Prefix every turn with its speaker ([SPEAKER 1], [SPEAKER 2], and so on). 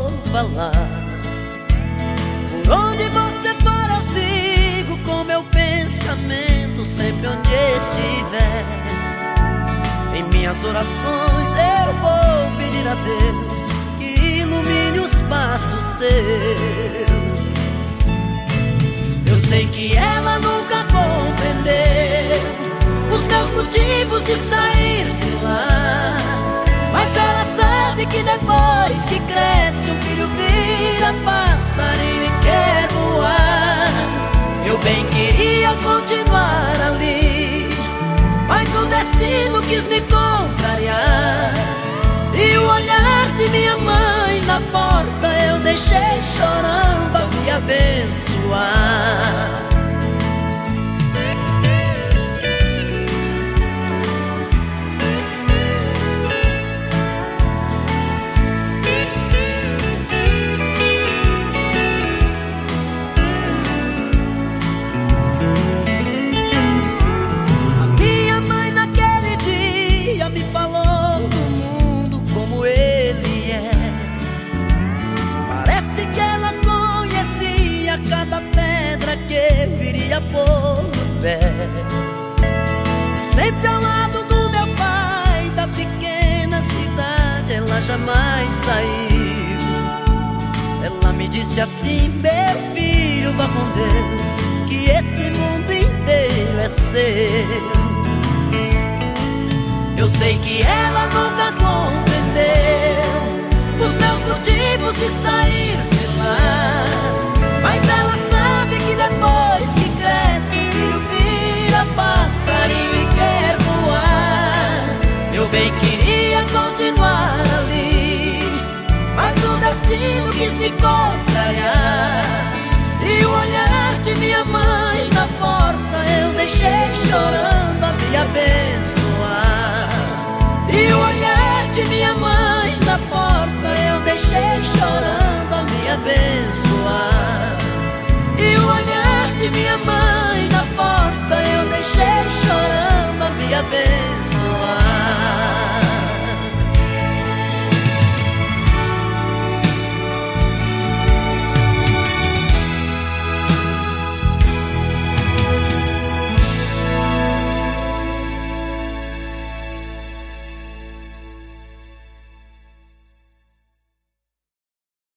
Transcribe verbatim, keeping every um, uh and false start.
[SPEAKER 1] vou falar. Por onde você for eu sigo com meu pensamento, sempre onde estiver. Em minhas orações eu vou pedir a Deus que ilumine os passos seus. Eu sei que ela nunca compreendeu os meus motivos de sair de lá, mas ela sabe que depois que cresce um filho vira passarinho e quer voar. Eu bem queria continuar ali, mas o destino quis me contrariar. E o olhar de minha mãe na porta eu deixei chorando a me abençoar. Cada pedra que viria pôr no pé, sempre ao lado do meu pai, da pequena cidade ela jamais saiu. Ela me disse assim: meu filho, vá com Deus, que esse mundo inteiro é seu. Eu sei que ela nunca compreendeu os meus motivos de sair de lá, mas ela sabe que depois que cresce o filho vira passarinho e quer voar. Eu bem queria continuar ali, mas o destino quis me contrariar.